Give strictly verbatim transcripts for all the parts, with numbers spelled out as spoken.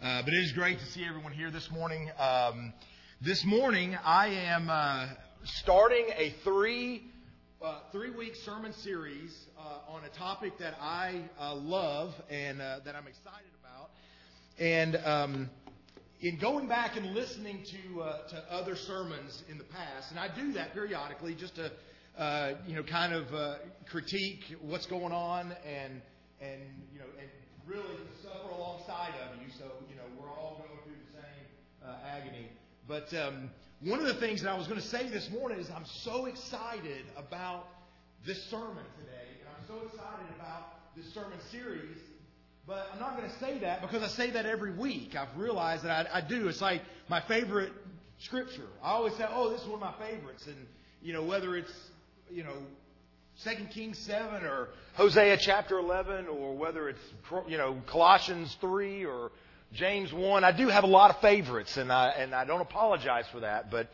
Uh, but it is great to see everyone here this morning. Um, this morning, I am uh, starting a three uh, three week sermon series uh, on a topic that I uh, love and uh, that I'm excited about. And um, in going back and listening to uh, to other sermons in the past, and I do that periodically just to uh, you know kind of uh, critique what's going on and and you know and really suffer alongside of you. So you know we're all going through the same uh, agony. But um, one of the things that I was going to say this morning is I'm so excited about this sermon today, and I'm so excited about this sermon series. But I'm not going to say that because I say that every week. I've realized that I, I do. It's like my favorite scripture. I always say, "Oh, this is one of my favorites," and you know whether it's you know. Second Kings seven or Hosea chapter eleven, or whether it's you know Colossians three or James one. I do have a lot of favorites, and I and I don't apologize for that, but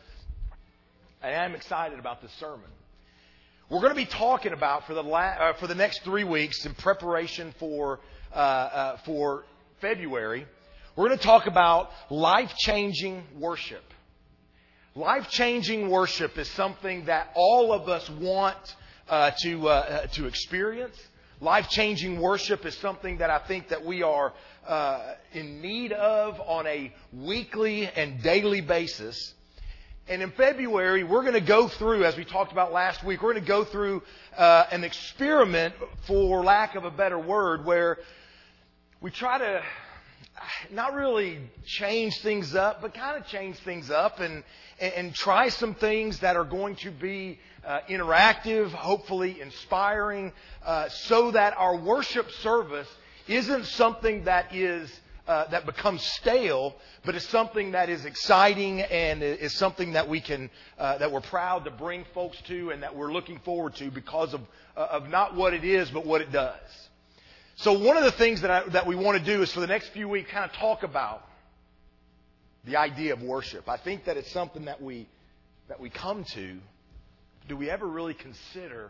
I am excited about this sermon. We're going to be talking about for the la- uh, for the next three weeks in preparation for uh, uh, for February. We're going to talk about life-changing worship. Life-changing worship is something that all of us want Uh, to uh, to experience. Life-changing worship is something that I think that we are uh, in need of on a weekly and daily basis. And in February, we're going to go through, as we talked about last week, we're going to go through uh, an experiment, for lack of a better word, where we try to not really change things up, but kind of change things up and and, and try some things that are going to be uh, interactive, hopefully inspiring, uh, so that our worship service isn't something that is uh, that becomes stale, but is something that is exciting and is something that we can uh, that we're proud to bring folks to and that we're looking forward to because of uh, of not what it is, but what it does. So one of the things that I, that we want to do is for the next few weeks kind of talk about the idea of worship. I think that it's something that we that we come to. Do we ever really consider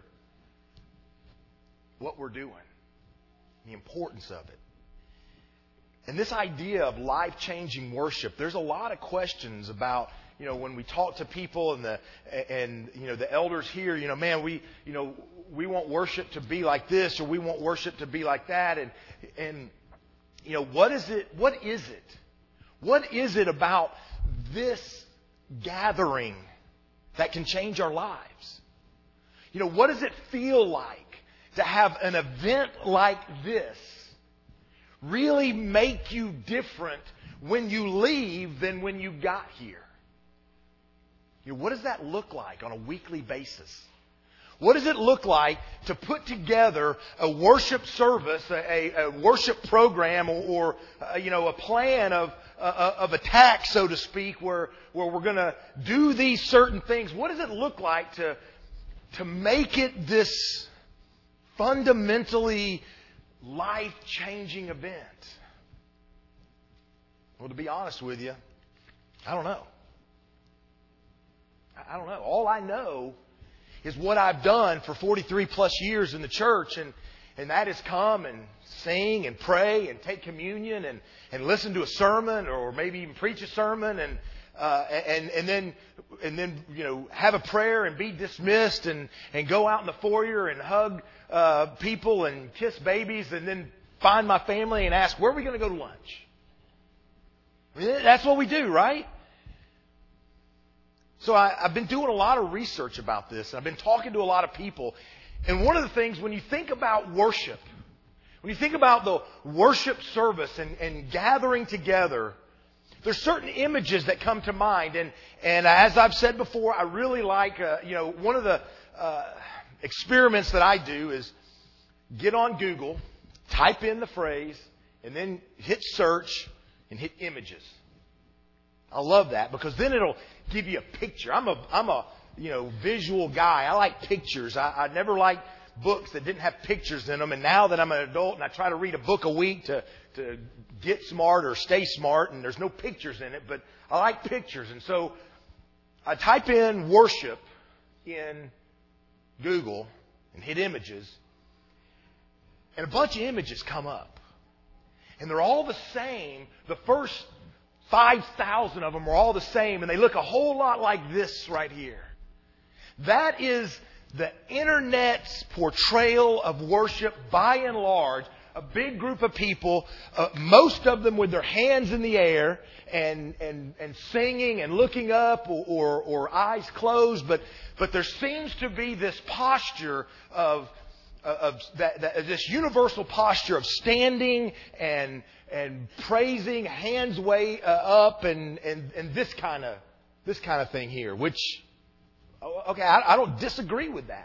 what we're doing? The importance of it. And this idea of life-changing worship, there's a lot of questions about, you know, when we talk to people and the and you know the elders here, you know, man, we you know we want worship to be like this, or we want worship to be like that, and and you know what is it? What is it? What is it about this gathering that can change our lives? You know, what does it feel like to have an event like this really make you different when you leave than when you got here? You know, what does that look like on a weekly basis? What does it look like to put together a worship service, a, a worship program, or, or uh, you know, a plan of uh, of attack, so to speak, where where we're going to do these certain things? What does it look like to to make it this fundamentally life-changing event? Well, to be honest with you, I don't know. I don't know. All I know is what I've done for forty-three plus years in the church, and, and that is come and sing and pray and take communion and, and listen to a sermon, or maybe even preach a sermon, and uh, and and then and then you know have a prayer and be dismissed, and, and go out in the foyer and hug uh, people and kiss babies, and then find my family and ask, where are we going to go to lunch? I mean, that's what we do, right? So I, I've been doing a lot of research about this, and I've been talking to a lot of people. And one of the things, when you think about worship, when you think about the worship service and, and gathering together, there's certain images that come to mind. And, and as I've said before, I really like, uh, you know, one of the uh, experiments that I do is get on Google, type in the phrase, and then hit search and hit images. I love that because then it'll give you a picture. I'm a I'm a you know visual guy. I like pictures. I, I never liked books that didn't have pictures in them. And now that I'm an adult and I try to read a book a week to to get smart or stay smart, and there's no pictures in it, but I like pictures. And so I type in worship in Google and hit images, and a bunch of images come up. and they're all the same. The first five thousand of them are all the same, and they look a whole lot like this right here. That is the Internet's portrayal of worship by and large. A big group of people, uh, most of them with their hands in the air and and, and singing and looking up or, or, or eyes closed. But but there seems to be this posture of of that, that this universal posture of standing and and praising, hands way uh, up, and, and and this kind of this kind of thing here. Which, okay, I, I don't disagree with that.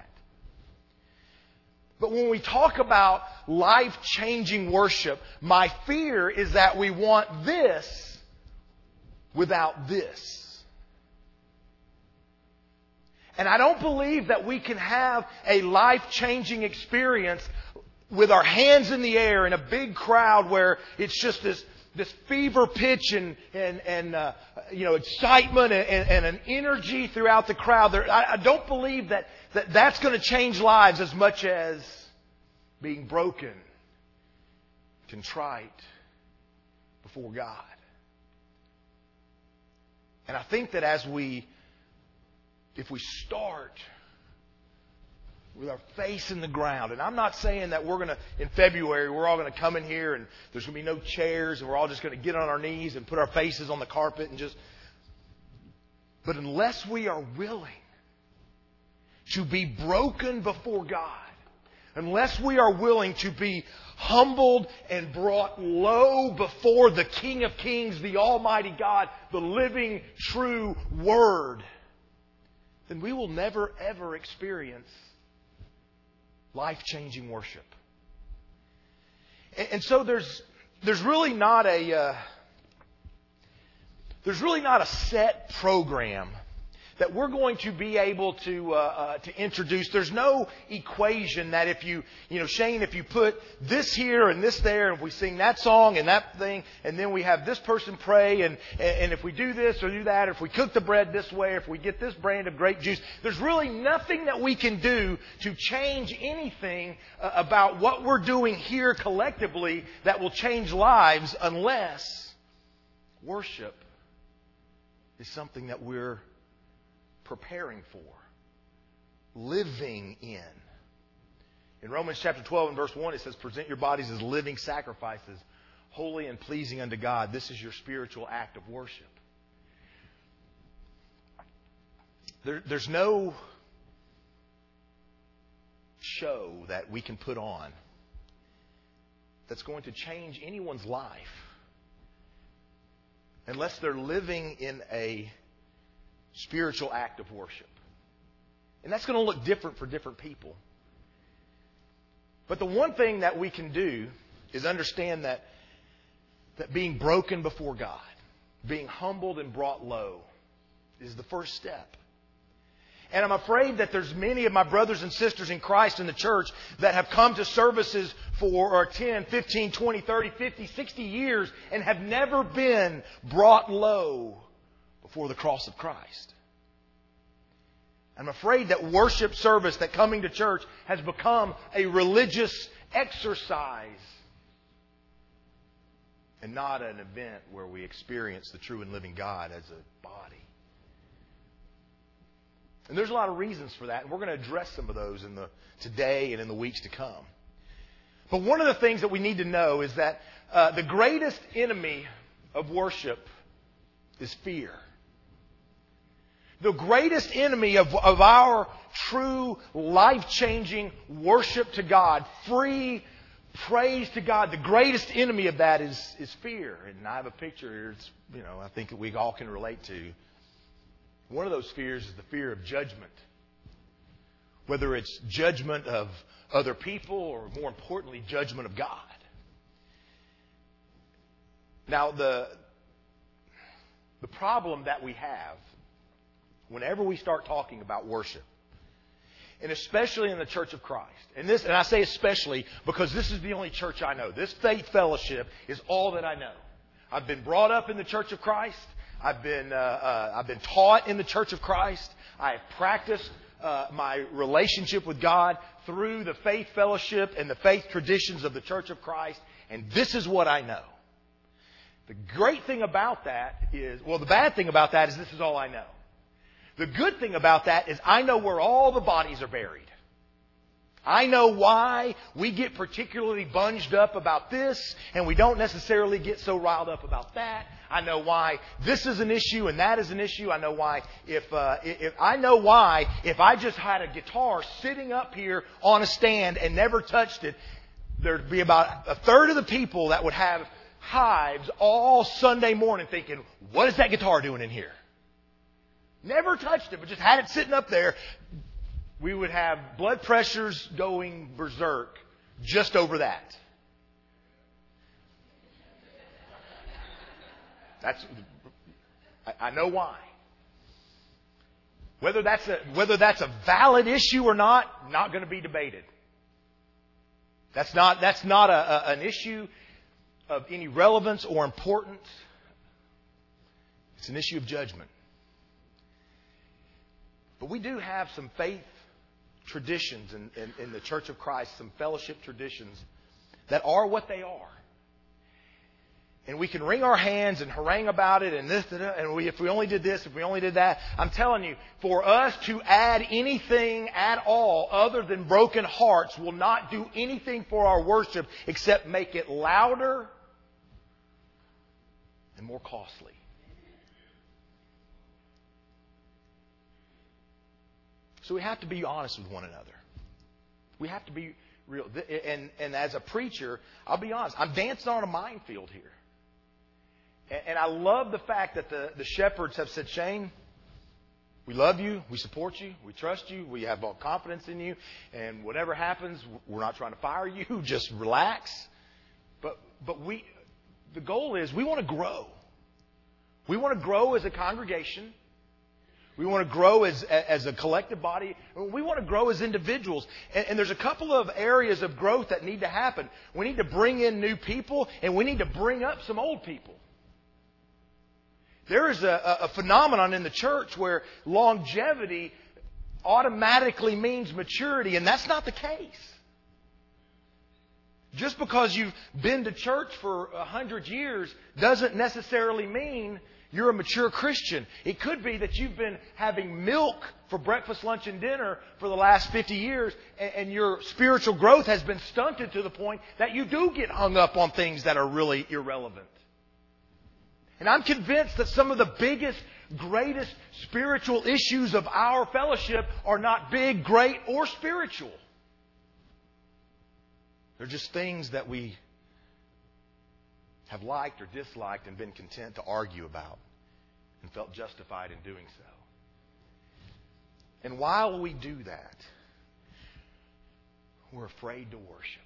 But when we talk about life-changing worship, my fear is that we want this without this. And I don't believe that we can have a life-changing experience with our hands in the air in a big crowd where it's just this this fever pitch and and and uh, you know excitement and, and, and an energy throughout the crowd. There, I, I don't believe that, that that's going to change lives as much as being broken, contrite before God. And I think that as we, if we start with our face in the ground. And I'm not saying that we're going to, in February, we're all going to come in here and there's going to be no chairs and we're all just going to get on our knees and put our faces on the carpet and just... But unless we are willing to be broken before God, unless we are willing to be humbled and brought low before the King of Kings, the Almighty God, the living, true Word, then we will never, ever experience life-changing worship. And, and so there's there's really not a uh, there's really not a set program that we're going to be able to uh, uh, to introduce. There's no equation that if you, you know, Shane, if you put this here and this there, and if we sing that song and that thing, and then we have this person pray, and, and if we do this or do that, or if we cook the bread this way, or if we get this brand of grape juice, there's really nothing that we can do to change anything uh, about what we're doing here collectively that will change lives unless worship is something that we're preparing for, living in. In Romans chapter twelve and verse one, it says, present your bodies as living sacrifices, holy and pleasing unto God. This is your spiritual act of worship. There, there's no show that we can put on that's going to change anyone's life unless they're living in a spiritual act of worship. And that's going to look different for different people. But the one thing that we can do is understand that, that being broken before God, being humbled and brought low, is the first step. And I'm afraid that there's many of my brothers and sisters in Christ in the church that have come to services for or ten, fifteen, twenty, thirty, fifty, sixty years and have never been brought low before the cross of Christ. I'm afraid that worship service, that coming to church, has become a religious exercise and not an event where we experience the true and living God as a body. And there's a lot of reasons for that, and we're going to address some of those in the today and in the weeks to come. But one of the things that we need to know is that uh, the greatest enemy of worship is fear. The greatest enemy of, of our true, life-changing worship to God, free praise to God, the greatest enemy of that is, is fear. And I have a picture here, it's, you know, I think that we all can relate to. One of those fears is the fear of judgment. Whether it's judgment of other people or, more importantly, judgment of God. Now, the, the problem that we have whenever we start talking about worship, and especially in the Church of Christ, and this, and I say especially because this is the only church I know. This faith fellowship is all that I know. I've been brought up in the Church of Christ. I've been uh, uh, I've been taught in the Church of Christ. I have practiced uh, my relationship with God through the faith fellowship and the faith traditions of the Church of Christ. And this is what I know. The great thing about that is, well, the bad thing about that is this is all I know. The good thing about that is I know where all the bodies are buried. I know why we get particularly bunged up about this and we don't necessarily get so riled up about that. I know why this is an issue and that is an issue. I know why if, uh, if I know why if I just had a guitar sitting up here on a stand and never touched it, there'd be about a third of the people that would have hives all Sunday morning thinking, what is that guitar doing in here? Never touched it, but just had it sitting up there. We would have blood pressures going berserk just over that. That's, I, I know why. Whether that's a, whether that's a valid issue or not, not going to be debated. That's not, that's not a, a, an issue of any relevance or importance. It's an issue of judgment. But we do have some faith traditions in, in, in the Church of Christ, some fellowship traditions that are what they are. And we can wring our hands and harangue about it and this, and we, if we only did this, if we only did that. I'm telling you, for us to add anything at all other than broken hearts will not do anything for our worship except make it louder and more costly. So we have to be honest with one another. We have to be real. And, and as a preacher, I'll be honest, I'm dancing on a minefield here. And, and I love the fact that the, the shepherds have said, Shane, we love you, we support you, we trust you, we have all confidence in you, and whatever happens, we're not trying to fire you, just relax. But but we, the goal is we want to grow. We want to grow as a congregation. We want to grow as, as a collective body. We want to grow as individuals. And, and there's a couple of areas of growth that need to happen. We need to bring in new people, and we need to bring up some old people. There is a, a phenomenon in the church where longevity automatically means maturity, and that's not the case. Just because you've been to church for a hundred years doesn't necessarily mean you're a mature Christian. It could be that you've been having milk for breakfast, lunch, and dinner for the last fifty years, and your spiritual growth has been stunted to the point that you do get hung up on things that are really irrelevant. And I'm convinced that some of the biggest, greatest spiritual issues of our fellowship are not big, great, or spiritual. They're just things that we have liked or disliked and been content to argue about and felt justified in doing so. And while we do that, we're afraid to worship.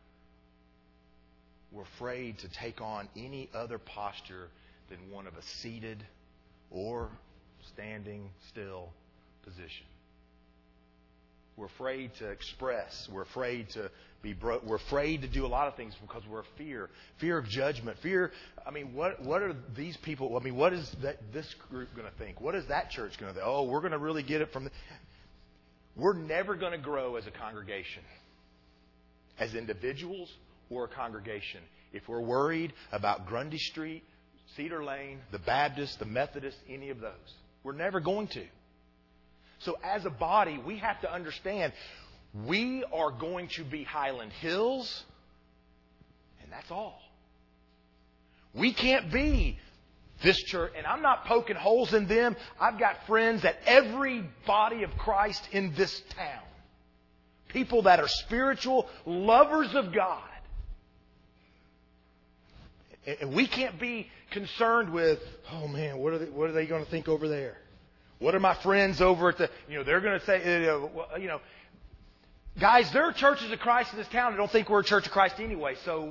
We're afraid to take on any other posture than one of a seated or standing still position. We're afraid to express. We're afraid to be bro- We're afraid to do a lot of things because we're fear. Fear of judgment. Fear, I mean, what what are these people, I mean, what is that, this group going to think? What is that church going to think? Oh, we're going to really get it from the... We're never going to grow as a congregation, as individuals or a congregation, if we're worried about Grundy Street, Cedar Lane, the Baptist, the Methodist, any of those. We're never going to. So as a body, we have to understand we are going to be Highland Hills, and that's all. We can't be this church, and I'm not poking holes in them. I've got friends at every body of Christ in this town. People that are spiritual, lovers of God. And we can't be concerned with, oh man, what are they, what are they going to think over there? What are my friends over at the, you know, they're going to say, you know, guys, there are churches of Christ in this town that don't think we're a church of Christ anyway. So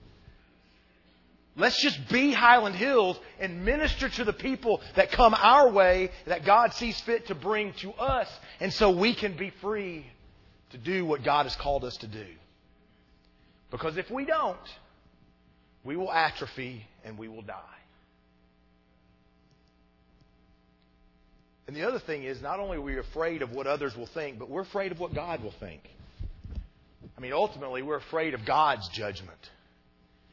let's just be Highland Hills and minister to the people that come our way that God sees fit to bring to us. And so we can be free to do what God has called us to do. Because if we don't, we will atrophy and we will die. And the other thing is, not only are we afraid of what others will think, but we're afraid of what God will think. I mean, ultimately, we're afraid of God's judgment.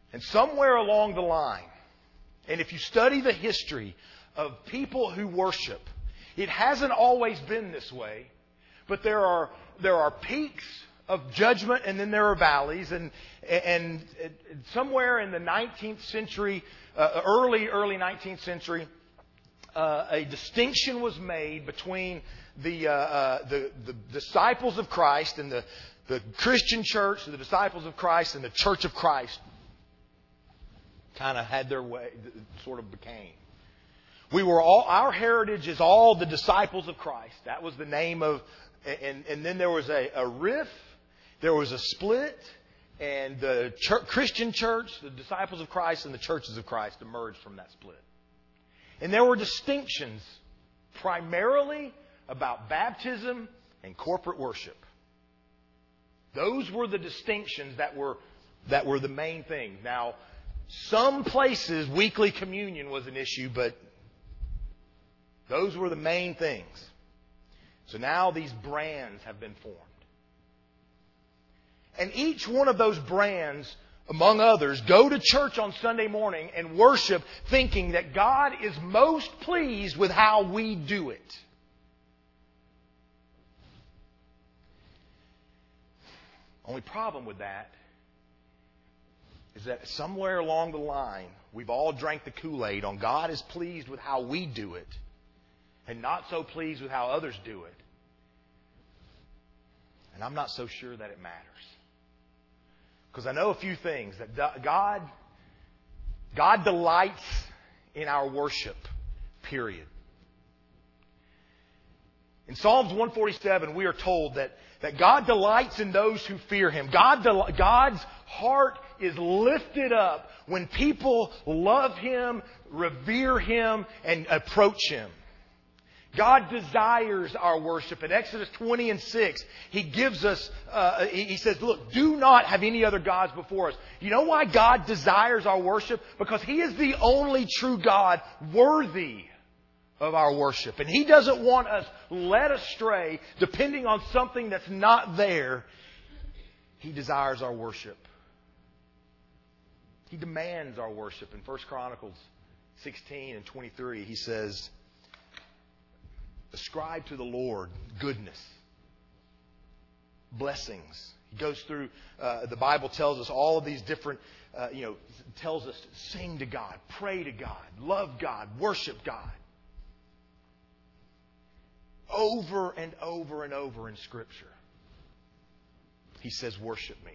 And somewhere along the line, and if you study the history of people who worship, it hasn't always been this way, but there are there are peaks of judgment and then there are valleys. And and, and somewhere in the nineteenth century, uh, early early nineteenth century, uh, a distinction was made between the, uh, uh, the the disciples of Christ and the the Christian church, the disciples of Christ and the Church of Christ. Kind of had their way, sort of became. We were all, our heritage is all the disciples of Christ. That was the name of, and, and then there was a, a riff, there was a split, and the church, Christian church, the disciples of Christ and the churches of Christ emerged from that split. And there were distinctions primarily about baptism and corporate worship. Those were the distinctions that were, that were the main things. Now, some places, weekly communion was an issue, but those were the main things. So now these brands have been formed. And each one of those brands, among others, go to church on Sunday morning and worship thinking that God is most pleased with how we do it. Only problem with that is that somewhere along the line, we've all drank the Kool-Aid on God is pleased with how we do it and not so pleased with how others do it. And I'm not so sure that it matters. Because I know a few things. That God, God delights in our worship, period. In Psalms one forty-seven, we are told that, that God delights in those who fear Him. God, God's heart is lifted up when people love Him, revere Him, and approach Him. God desires our worship. In Exodus twenty and six, He gives us, uh, He says, look, do not have any other gods before us. You know why God desires our worship? Because He is the only true God worthy of our worship. And He doesn't want us led astray depending on something that's not there. He desires our worship. He demands our worship. In First Chronicles sixteen and twenty-three, He says, ascribe to the Lord goodness, blessings. He goes through, uh, the Bible tells us all of these different, uh, you know, tells us to sing to God, pray to God, love God, worship God. Over and over and over in Scripture, He says, worship me.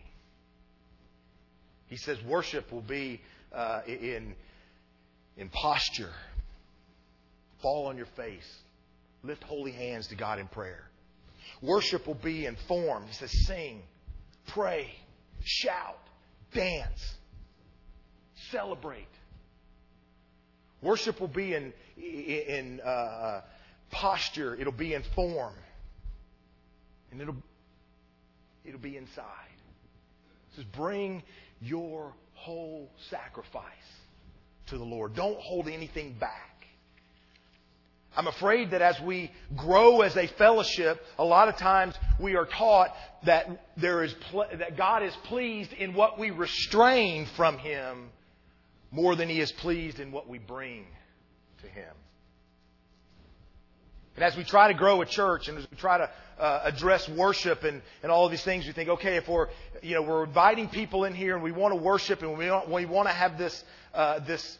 He says worship will be uh, in, in posture. Fall on your face. Lift holy hands to God in prayer. Worship will be in form. He says sing, pray, shout, dance, celebrate. Worship will be in, in uh, posture. It'll be in form. And it'll, it'll be inside. It says bring your whole sacrifice to the Lord. Don't hold anything back. I'm afraid that as we grow as a fellowship, a lot of times we are taught that there is pl- that God is pleased in what we restrain from Him more than He is pleased in what we bring to Him. And as we try to grow a church and as we try to uh, address worship and, and all of these things, we think, okay, if we're you know we're inviting people in here and we want to worship and we want, we want to have this uh, this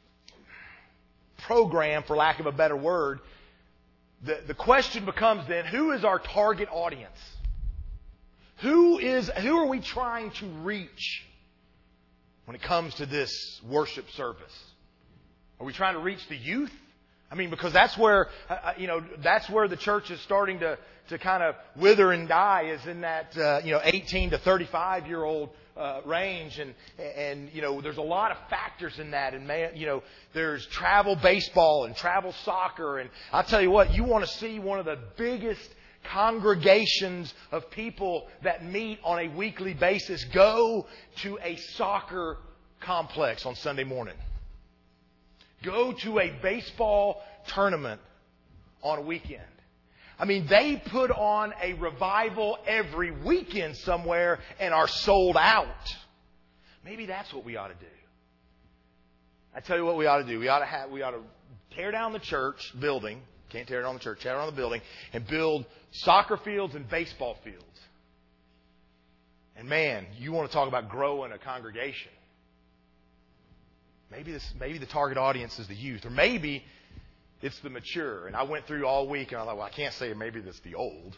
program, for lack of a better word, the, the question becomes then, who is our target audience? Who is who are we trying to reach when it comes to this worship service? Are we trying to reach the youth? I mean, because that's where, uh, you know, that's where the church is starting to, to kind of wither and die, is in that, uh, you know, eighteen to thirty-five year old uh, range. And, and, you know, there's a lot of factors in that. And, man, you know, there's travel baseball and travel soccer. And I'll tell you what, you want to see one of the biggest congregations of people that meet on a weekly basis, go to a soccer complex on Sunday morning. Go to a baseball tournament on a weekend. I mean, they put on a revival every weekend somewhere and are sold out. Maybe that's what we ought to do. I tell you what we ought to do. We ought to have, we ought to tear down the church building. Can't tear down the church. Tear down the building and build soccer fields and baseball fields. And man, you want to talk about growing a congregation. Maybe this, maybe the target audience is the youth, or maybe it's the mature. And I went through all week and I thought, well, I can't say maybe it's the old.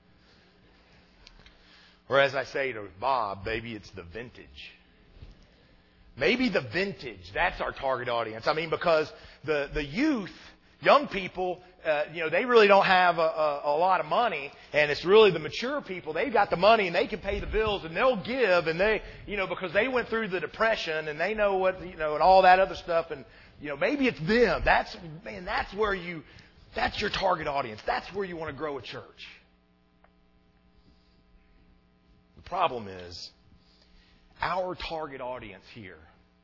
Or as I say to Bob, maybe it's the vintage. Maybe the vintage, that's our target audience. I mean, because the, the youth, young people, uh, you know, they really don't have a, a, a lot of money. And it's really the mature people. They've got the money and they can pay the bills and they'll give. And they, you know, because they went through the Depression and they know what, you know, and all that other stuff. And, you know, maybe it's them. That's, man, that's where you, that's your target audience. That's where you want to grow a church. The problem is, our target audience here,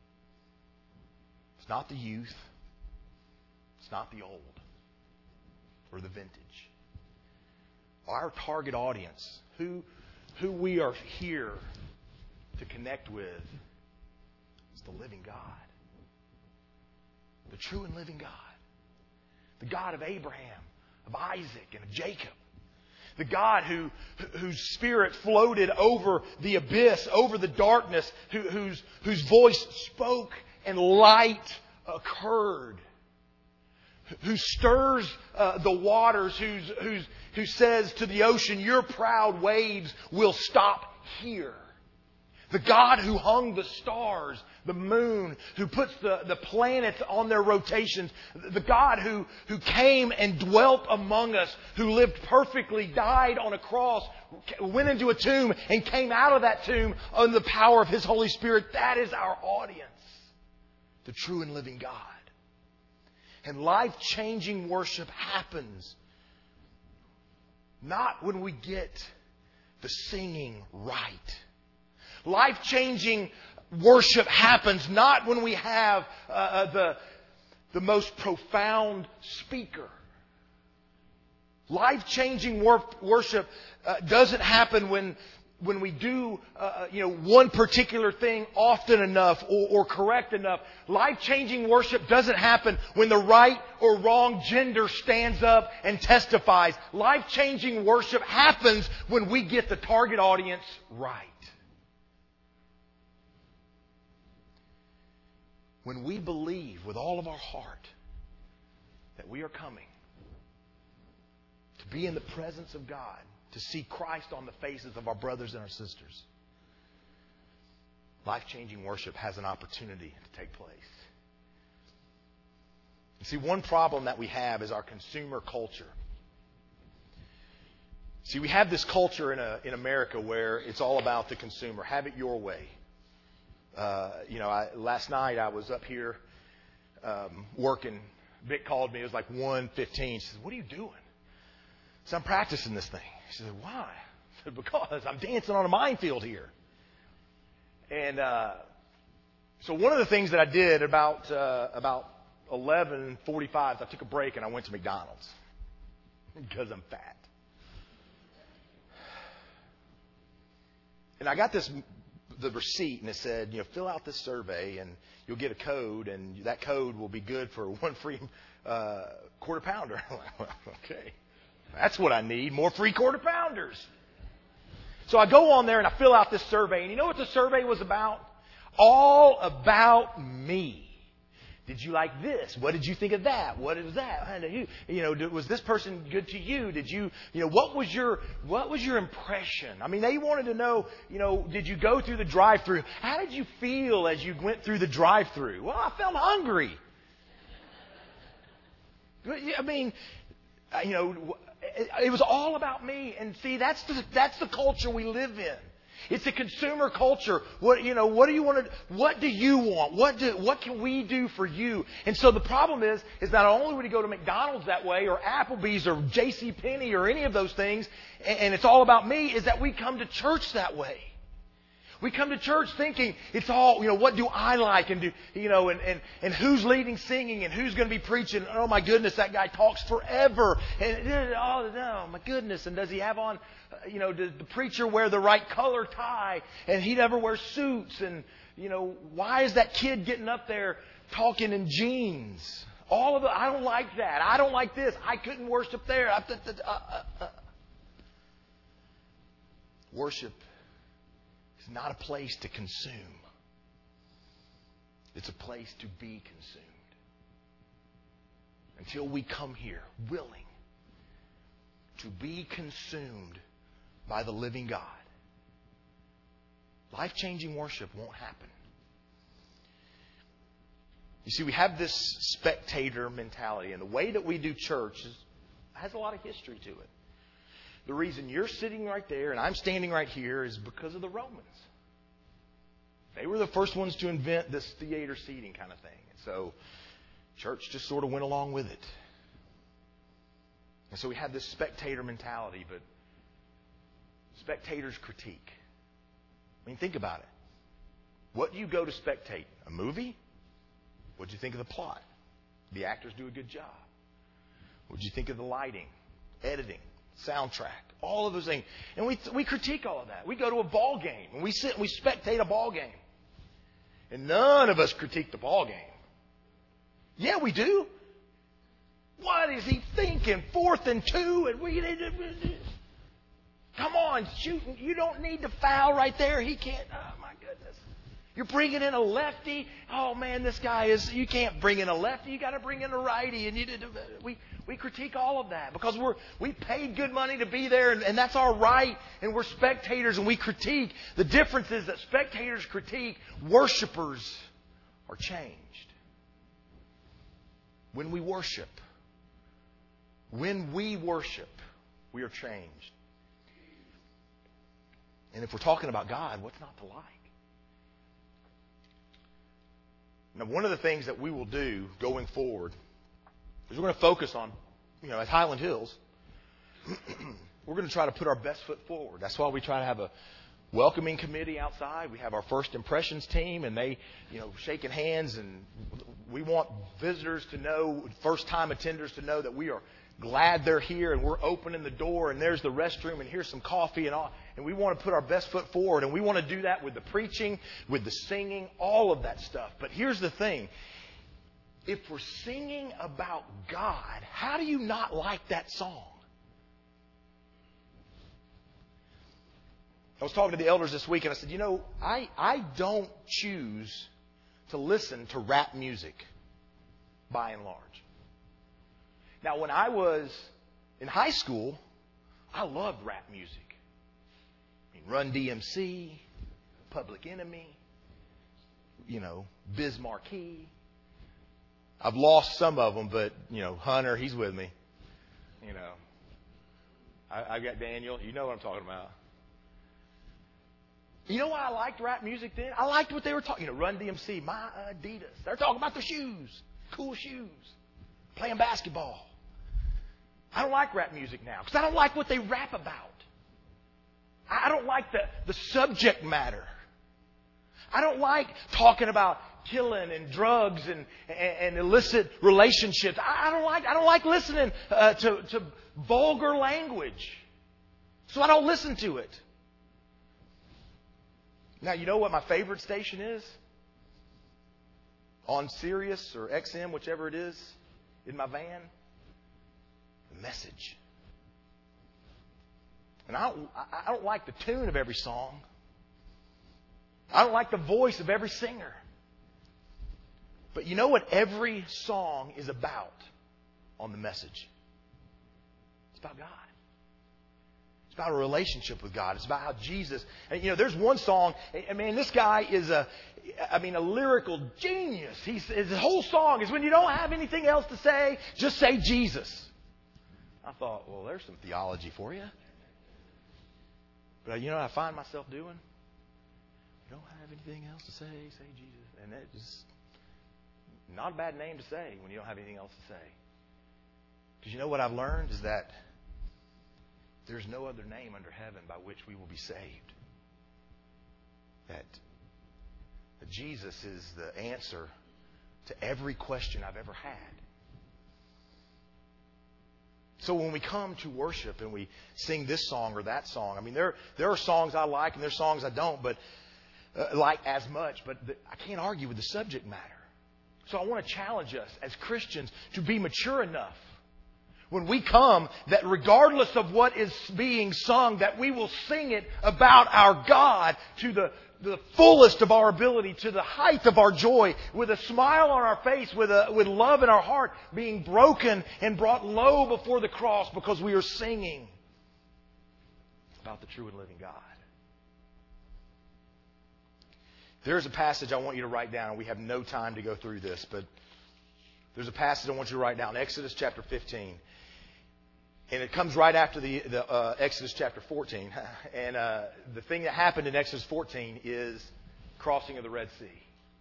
it's not the youth, it's not the old, or the vintage. Our target audience, who, who we are here to connect with, is the living God. The true and living God. The God of Abraham, of Isaac, and of Jacob. The God who, whose Spirit floated over the abyss, over the darkness, who, whose, whose voice spoke and light occurred. Who stirs uh, the waters, who's, who's, who says to the ocean, your proud waves will stop here. The God who hung the stars, the moon, who puts the, the planets on their rotations. The God who, who came and dwelt among us, who lived perfectly, died on a cross, went into a tomb and came out of that tomb under the power of His Holy Spirit. That is our audience. The true and living God. And life-changing worship happens not when we get the singing right. Life-changing worship happens not when we have uh, the, the most profound speaker. Life-changing wor- worship uh, doesn't happen when, when we do uh, you know, one particular thing often enough or, or correct enough. Life-changing worship doesn't happen when the right or wrong gender stands up and testifies. Life-changing worship happens when we get the target audience right. When we believe with all of our heart that we are coming to be in the presence of God, to see Christ on the faces of our brothers and our sisters, life-changing worship has an opportunity to take place. You see, one problem that we have is our consumer culture. See, we have this culture in, a, in America where it's all about the consumer. Have it your way. Uh, you know, I, last night I was up here um, working. Vic called me. It was like one fifteen. She said, what are you doing? I said, I'm practicing this thing. She said, why? I said, because I'm dancing on a minefield here. And uh, so one of the things that I did about uh, about eleven forty-five, I took a break and I went to McDonald's because I'm fat. And I got this the receipt, and it said, you know, fill out this survey and you'll get a code, and that code will be good for one free uh, quarter pounder. I'm like, well, okay, that's what I need, more free quarter pounders. So I go on there and I fill out this survey, and you know what the survey was about? All about me. Did you like this? What did you think of that? What is that? You, you know, was this person good to you? Did you, you know, what was your, what was your impression? I mean, they wanted to know, you know, did you go through the drive-thru? How did you feel as you went through the drive-thru? Well, I felt hungry. I mean, you know, it was all about me. And see, that's the, that's the culture we live in. It's a consumer culture. What, you know, what do you want to, what do you want? What do, what can we do for you? And so the problem is, is not only would you go to McDonald's that way or Applebee's or JCPenney or any of those things, and, and it's all about me, is that we come to church that way. We come to church thinking it's all, you know, what do I like and do, you know, and, and, and who's leading singing and who's going to be preaching. Oh my goodness, that guy talks forever. And oh, oh my goodness. And does he have on, you know, does the preacher wear the right color tie? And he never wears suits. And, You know, why is that kid getting up there talking in jeans? All of it, I don't like that. I don't like this. I couldn't worship there. I, uh, uh, uh. Worship is not a place to consume. It's a place to be consumed. Until we come here willing to be consumed by the living God, life-changing worship won't happen. You see, we have this spectator mentality, and the way that we do church is, has a lot of history to it. The reason you're sitting right there and I'm standing right here is because of the Romans. They were the first ones to invent this theater seating kind of thing. And so church just sort of went along with it. And so we have this spectator mentality, but spectators critique. I mean, think about it. What do you go to spectate? A movie? What did you think of the plot? The actors do a good job. What did you think of the lighting, editing, soundtrack, all of those things? And we we critique all of that. We go to a ball game and we sit and we spectate a ball game. And none of us critique the ball game. Yeah, we do. What is he thinking? Fourth and two, and we come on, shoot! You don't need to foul right there. He can't. Oh my goodness! You're bringing in a lefty. Oh man, this guy is. You can't bring in a lefty. You got to bring in a righty. And you did. We we critique all of that because we're we paid good money to be there, and, and that's our right. And we're spectators, and we critique. The difference is that spectators critique. Worshipers are changed. When we worship, when we worship, we are changed. And if we're talking about God, what's not to like? Now, one of the things that we will do going forward is we're going to focus on, you know, at Highland Hills, we're going to try to put our best foot forward. That's why we try to have a welcoming committee outside. We have our first impressions team, and they, you know, shaking hands, and we want visitors to know, first-time attenders to know that we are glad they're here, and we're opening the door, and there's the restroom, and here's some coffee and all. And we want to put our best foot forward, and we want to do that with the preaching, with the singing, all of that stuff. But here's the thing. If we're singing about God, how do you not like that song? I was talking to the elders this week, and I said, you know, I, I don't choose to listen to rap music, by and large. Now, when I was in high school, I loved rap music. I mean, Run D M C, Public Enemy, you know, Biz Markie. I've lost some of them, but, you know, Hunter, he's with me. You know, I, I've got Daniel. You know what I'm talking about. You know why I liked rap music then? I liked what they were talking. You know, Run D M C, my Adidas. They're talking about their shoes, cool shoes, playing basketball. I don't like rap music now because I don't like what they rap about. I don't like the, the subject matter. I don't like talking about killing and drugs and, and, and illicit relationships. I, I don't like I don't like listening uh, to, to vulgar language. So I don't listen to it. Now, you know what my favorite station is? On Sirius or X M, whichever it is, in my van? The Message. And I don't, I don't like the tune of every song. I don't like the voice of every singer. But you know what every song is about on The Message? It's about God. It's about a relationship with God. It's about how Jesus... And, you know, there's one song... I mean, this guy is a... I mean, a lyrical genius. He's, his whole song is when you don't have anything else to say, just say Jesus. I thought, well, there's some theology for you. But you know what I find myself doing? You don't have anything else to say, say Jesus. And that just... Not a bad name to say when you don't have anything else to say. Because you know what I've learned is that there's no other name under heaven by which we will be saved. That, that Jesus is the answer to every question I've ever had. So when we come to worship and we sing this song or that song, I mean, there there are songs I like and there are songs I don't, but uh, like as much, but the, I can't argue with the subject matter. So I want to challenge us as Christians to be mature enough when we come that regardless of what is being sung, that we will sing it about our God to the, the fullest of our ability, to the height of our joy, with a smile on our face, with, a, with love in our heart, being broken and brought low before the cross because we are singing about the true and living God. There's a passage I want you to write down, and we have no time to go through this, but there's a passage I want you to write down, Exodus chapter fifteen. And it comes right after the, the uh, Exodus chapter fourteen. And uh, the thing that happened in Exodus fourteen is crossing of the Red Sea.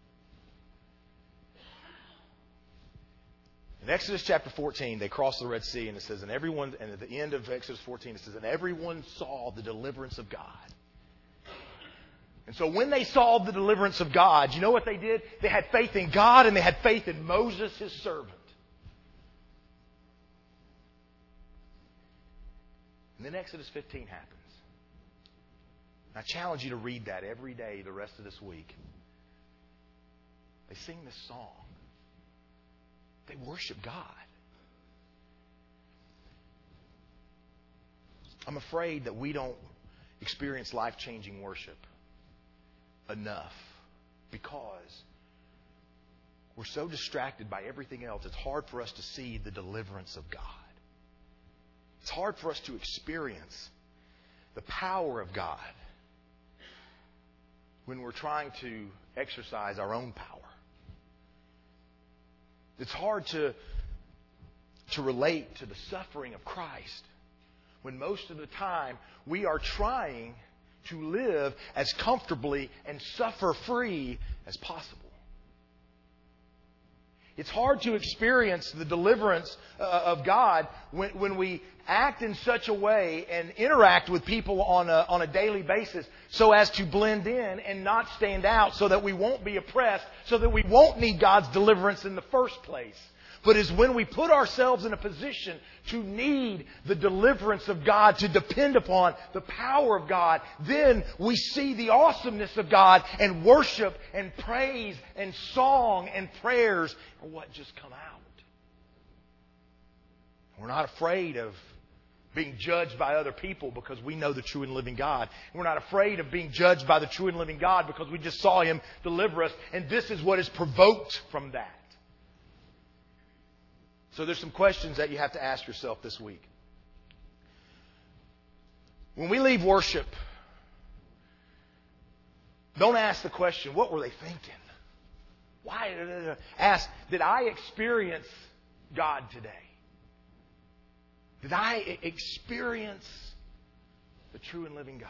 In Exodus chapter fourteen, they crossed the Red Sea, and it says, and everyone, and at the end of Exodus fourteen, it says, and everyone saw the deliverance of God. And so when they saw the deliverance of God, you know what they did? They had faith in God and they had faith in Moses, his servant. And then Exodus fifteen happens. And I challenge you to read that every day the rest of this week. They sing this song. They worship God. I'm afraid that we don't experience life-changing worship enough because we're so distracted by everything else. It's hard for us to see the deliverance of God. It's hard for us to experience the power of God when we're trying to exercise our own power. It's hard to, to relate to the suffering of Christ when most of the time we are trying to live as comfortably and suffer-free as possible. It's hard to experience the deliverance uh, of God when, when we act in such a way and interact with people on a, on a daily basis so as to blend in and not stand out, so that we won't be oppressed, so that we won't need God's deliverance in the first place. But is when we put ourselves in a position to need the deliverance of God, to depend upon the power of God, then we see the awesomeness of God, and worship and praise and song and prayers are what just come out. We're not afraid of being judged by other people because we know the true and living God. We're not afraid of being judged by the true and living God because we just saw Him deliver us, and this is what is provoked from that. So there's some questions that you have to ask yourself this week. When we leave worship, don't ask the question, what were they thinking? Why? Ask, did I experience God today? Did I experience the true and living God?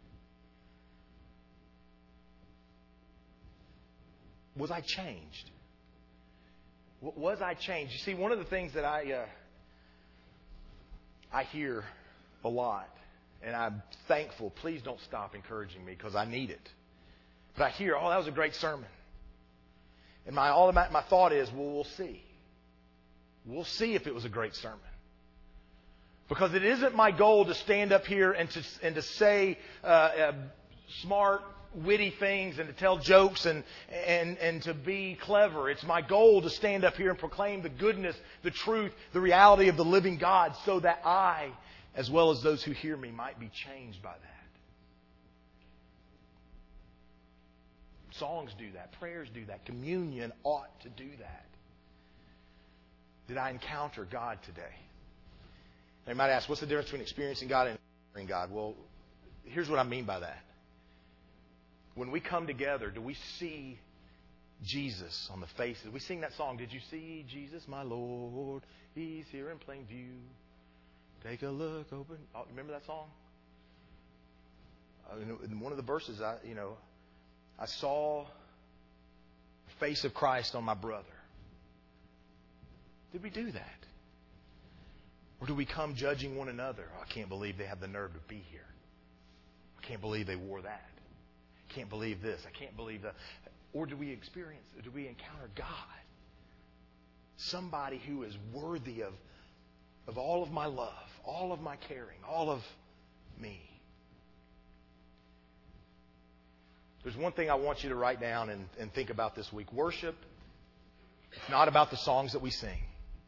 Was I changed? Was I changed? You see, one of the things that I uh, I hear a lot, and I'm thankful. Please don't stop encouraging me because I need it. But I hear, oh, that was a great sermon. And my all my, my thought is, well, we'll see. We'll see if it was a great sermon. Because it isn't my goal to stand up here and to and to say uh, uh, smart, witty things and to tell jokes and, and, and to be clever. It's my goal to stand up here and proclaim the goodness, the truth, the reality of the living God, so that I, as well as those who hear me, might be changed by that. Songs do that. Prayers do that. Communion ought to do that. Did I encounter God today? Now you might ask, what's the difference between experiencing God and encountering God? Well, here's what I mean by that. When we come together, do we see Jesus on the faces? We sing that song, did you see Jesus, my Lord? He's here in plain view. Take a look, open. Oh, remember that song? Uh, in one of the verses, I, you know, I saw the face of Christ on my brother. Did we do that? Or do we come judging one another? Oh, I can't believe they have the nerve to be here. I can't believe they wore that. I can't believe this. I can't believe that. Or do we experience, or do we encounter God? Somebody who is worthy of, of all of my love, all of my caring, all of me. there's one thing I want you to write down and, and think about this week. Worship, it's not about the songs that we sing.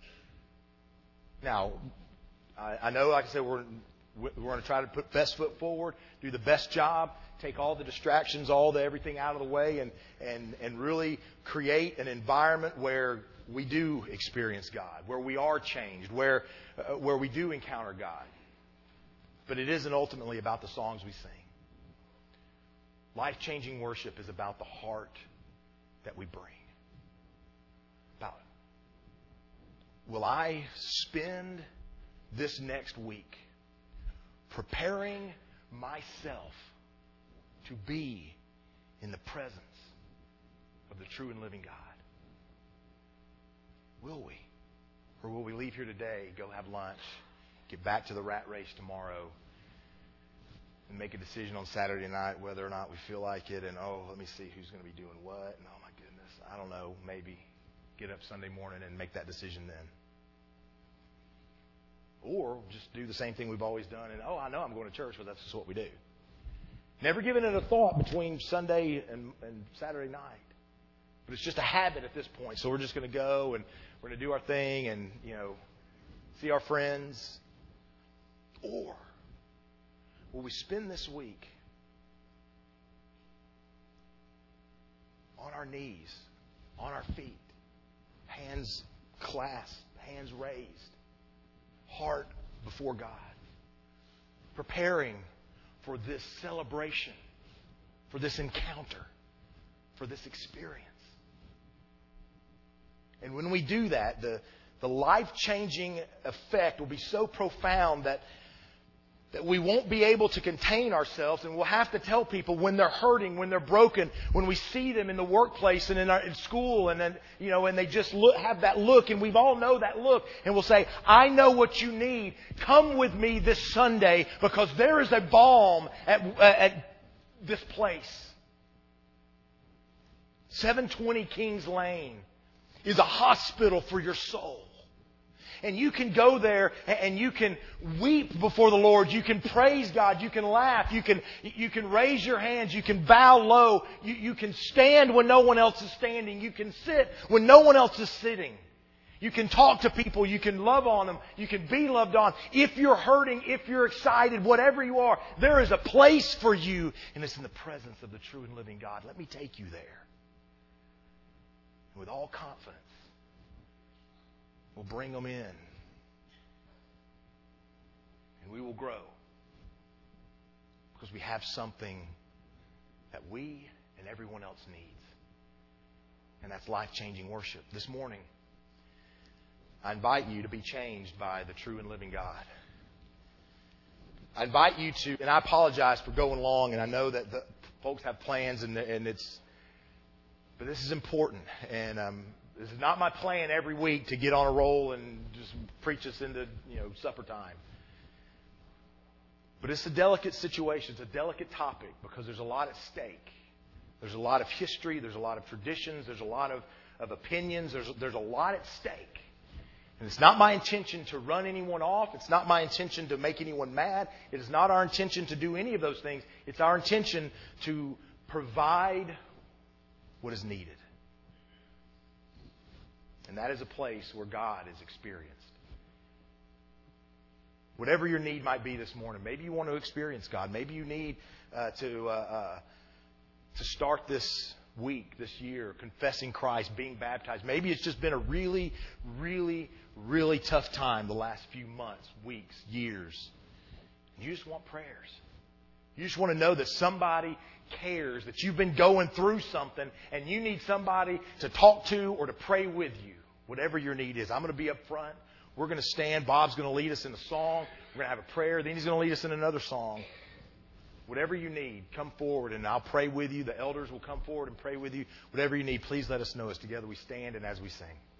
Now, I, I know, like I said, we're, we're going to try to put best foot forward, do the best job, take all the distractions, all the everything out of the way, and, and, and really create an environment where we do experience God, where we are changed, where, uh, where we do encounter God. But it isn't ultimately about the songs we sing. Life-changing worship is about the heart that we bring. About, will I spend this next week preparing myself to be in the presence of the true and living God? Will we? Or will we leave here today, go have lunch, get back to the rat race tomorrow, and make a decision on Saturday night whether or not we feel like it, and, oh, let me see who's going to be doing what, and, oh, my goodness, I don't know, maybe get up Sunday morning and make that decision then. Or just do the same thing we've always done, and, oh, I know I'm going to church, but that's just what we do. Never given it a thought between Sunday and, and Saturday night. But it's just a habit at this point, so we're just going to go, and we're going to do our thing and, you know, see our friends. Or will we spend this week on our knees, on our feet, hands clasped, hands raised, heart before God, preparing for this celebration, for this encounter, for this experience? And when we do that, the, the life-changing effect will be so profound that, that we won't be able to contain ourselves, and we'll have to tell people when they're hurting, when they're broken, when we see them in the workplace and in, our, in school, and then, you know, and they just look, have that look, and we all know that look, and we'll say, I know what you need. Come with me this Sunday, because there is a balm at, at this place. seven twenty Kings Lane is a hospital for your soul. And you can go there and you can weep before the Lord. You can praise God. You can laugh. You can, you can raise your hands. You can bow low. You, you can stand when no one else is standing. You can sit when no one else is sitting. You can talk to people. You can love on them. You can be loved on. If you're hurting, if you're excited, whatever you are, there is a place for you. And it's in the presence of the true and living God. Let me take you there. With all confidence, we'll bring them in. And we will grow. Because we have something that we and everyone else needs. And that's life-changing worship. This morning, I invite you to be changed by the true and living God. I invite you to, and I apologize for going long, and I know that the folks have plans, and, and it's, but this is important, and um, this is not my plan every week to get on a roll and just preach us into, you know, supper time. But it's a delicate situation. It's a delicate topic because there's a lot at stake. There's a lot of history. There's a lot of traditions. There's a lot of, of opinions. There's, there's a lot at stake. And it's not my intention to run anyone off. It's not my intention to make anyone mad. It is not our intention to do any of those things. It's our intention to provide what is needed. And that is a place where God is experienced. Whatever your need might be this morning, maybe you want to experience God. Maybe you need uh, to uh, uh, to start this week, this year, confessing Christ, being baptized. Maybe it's just been a really, really, really tough time the last few months, weeks, years. You just want prayers. You just want to know that somebody cares, that you've been going through something and you need somebody to talk to or to pray with you. Whatever your need is. I'm going to be up front. We're going to stand. Bob's going to lead us in a song. We're going to have a prayer. Then he's going to lead us in another song. Whatever you need, come forward and I'll pray with you. The elders will come forward and pray with you. Whatever you need, please let us know as together we stand and as we sing.